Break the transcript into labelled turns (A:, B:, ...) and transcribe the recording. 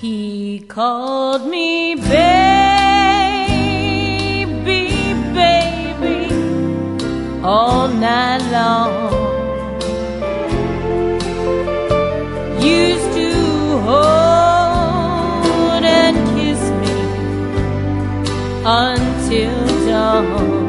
A: He called me baby, baby, all night long. Used to hold and kiss me until dawn.